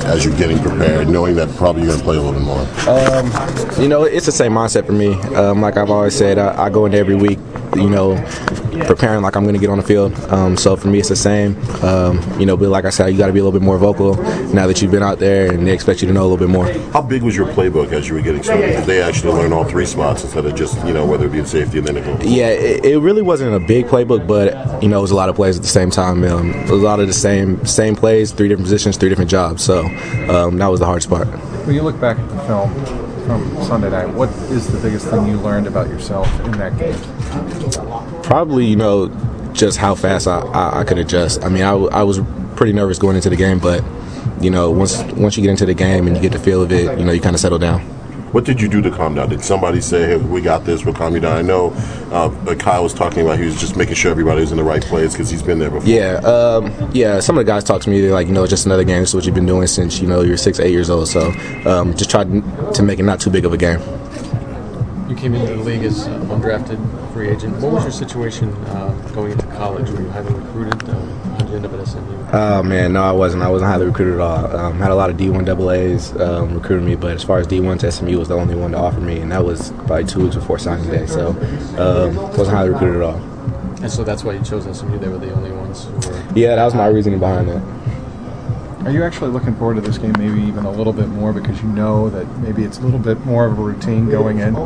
as you're getting prepared, knowing that probably you're going to play a little bit more? It's the same mindset for me. Like I've always said, I go into every week, preparing like I'm going to get on the field. So for me, it's the same. But like I said, you got to be a little bit more vocal now that you've been out there, and they expect you to know a little bit more. How big was your playbook as you were getting started? Did they actually learn all three spots instead of just, whether it be in safety and then nickel? Yeah, it really wasn't a big playbook, but, it was a lot of plays at the same time. It was a lot of the same plays, 3 different positions, 3 different jobs. So that was the hardest part. When you look back at the film from Sunday night, what is the biggest thing you learned about yourself in that game? Probably, just how fast I could adjust. I mean, I was pretty nervous going into the game, but, once you get into the game and you get the feel of it, you kind of settle down. What did you do to calm down? Did somebody say, hey, we got this, we'll calm you down? I know Kyle was talking about he was just making sure everybody was in the right place because he's been there before. Yeah, some of the guys talk to me, they're like, it's just another game. This is what you've been doing since, you're 6, 8 years old. So just try to make it not too big of a game. You came into the league as an undrafted free agent. What was your situation going into college? Were you highly recruited? How did you end up at SMU? Oh, man, no, I wasn't. I wasn't highly recruited at all. Had a lot of D1 AA's recruiting me, but as far as D1 to SMU was the only one to offer me, and that was probably 2 weeks before signing day. So wasn't highly recruited at all. And so that's why you chose SMU? They were the only ones who were... Yeah, that was my reasoning behind that. Are you actually looking forward to this game maybe even a little bit more because you know that maybe it's a little bit more of a routine going in?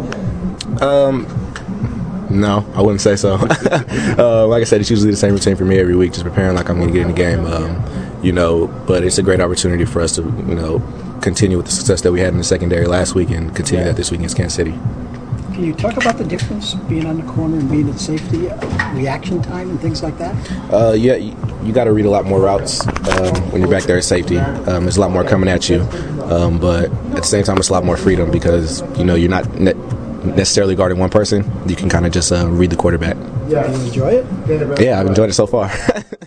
No, I wouldn't say so. Like I said, it's usually the same routine for me every week, just preparing like I'm going to get in the game. But it's a great opportunity for us to, continue with the success that we had in the secondary last week and continue that this week against Kansas City. Can you talk about the difference being on the corner and being at safety, reaction time and things like that? Yeah, you got to read a lot more routes when you're back there at safety. There's a lot more coming at you, but at the same time, it's a lot more freedom because you're not necessarily guarding one person. You can kind of just read the quarterback. Yeah, you enjoy it? Yeah, I've enjoyed it so far.